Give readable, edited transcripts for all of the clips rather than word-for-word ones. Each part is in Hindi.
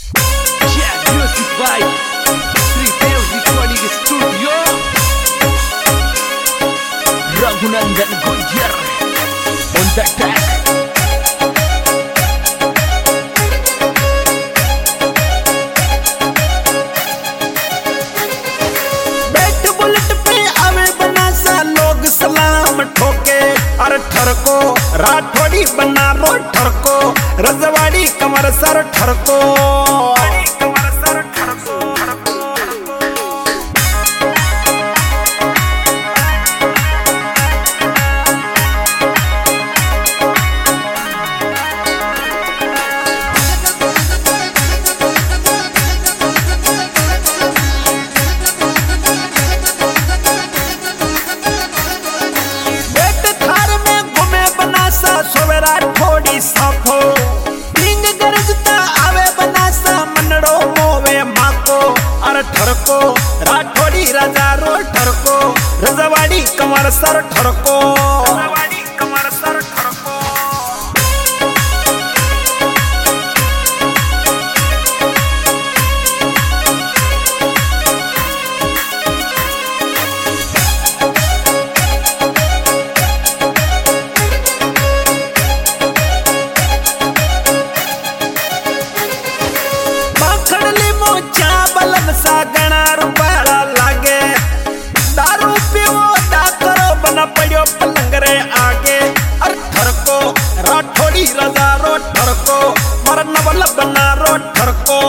Yeah, music by Retail Recording Studio. Raghunandan Gunjar on the track. बैठ बुलेट पे आवे बनासा लोग सलाम ठोके। अरे ठरको राठौड़ी बना रो ठरको, रजवाड़ी कमर सर ठरको। थोड़ी साफो टिंग गरजता आवे बनासा मनड़ो मोवे माको। अरे ठरको राठौड़ी राजा रो ठरको, रजवाड़ी कमर सर ठरको। गणा रुपाला लागे दारू पीवो दा करो बना पड़ो पलंग रे आगे। अरे ठरको राठौड़ी राजा रो ठरको, मर नवल बना रो ठरको।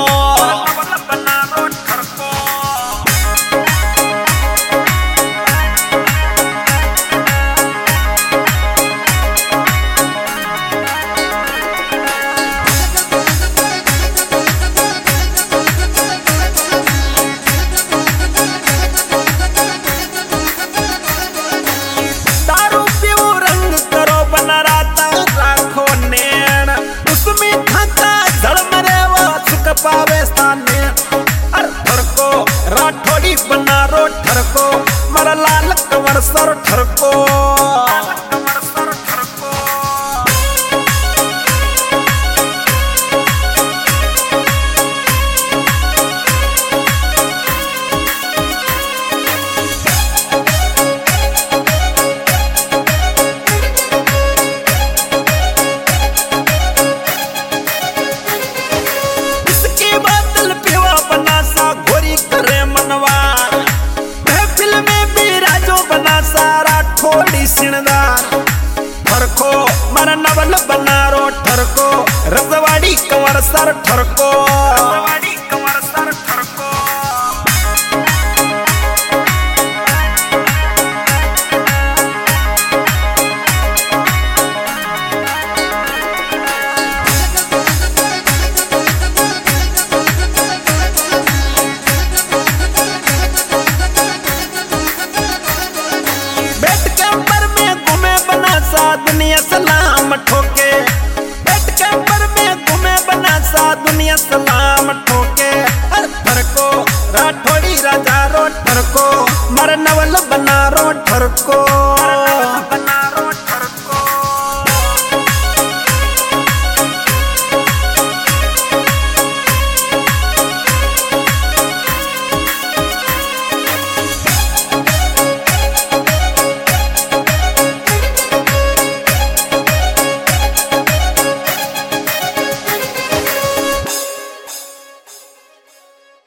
पावे स्थाने अरे ठरको राठौड़ी बना रो ठरको, मरा लाल कमर सर ठरको। थोड़ी सिणदार ठरको मर नवल बना रो ठरको, रजवाड़ी कमर सर ठरको। दुनिया सलाम ठोके पेट के ऊपर में घूमे बनासा दुनिया सलाम ठोके। अरे ठरको राठौड़ी राजा रो ठरको, मर नवल बना रो ठरको।